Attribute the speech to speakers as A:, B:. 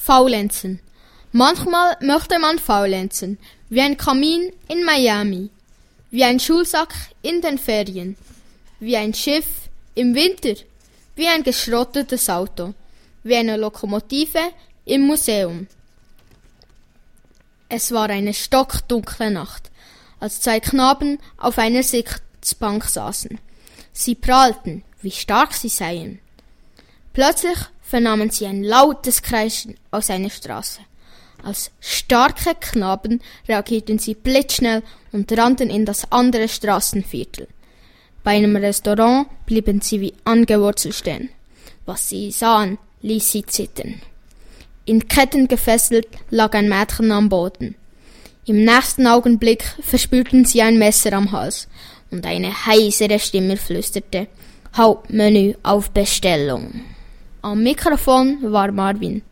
A: Faulenzen. Manchmal möchte man faulenzen, wie ein Kamin in Miami, wie ein Schulsack in den Ferien, wie ein Schiff im Winter, wie ein geschrottetes Auto, wie eine Lokomotive im Museum. Es war eine stockdunkle Nacht, als zwei Knaben auf einer Sitzbank saßen. Sie prahlten, wie stark sie seien. Plötzlich vernahmen sie ein lautes Kreischen aus einer Straße. Als starke Knaben reagierten sie blitzschnell und rannten in das andere Straßenviertel. Bei einem Restaurant blieben sie wie angewurzelt stehen. Was sie sahen, ließ sie zittern. In Ketten gefesselt lag ein Mädchen am Boden. Im nächsten Augenblick verspürten sie ein Messer am Hals und eine heisere Stimme flüsterte: Hauptmenü auf Bestellung. Am Mikrofon war Marvin.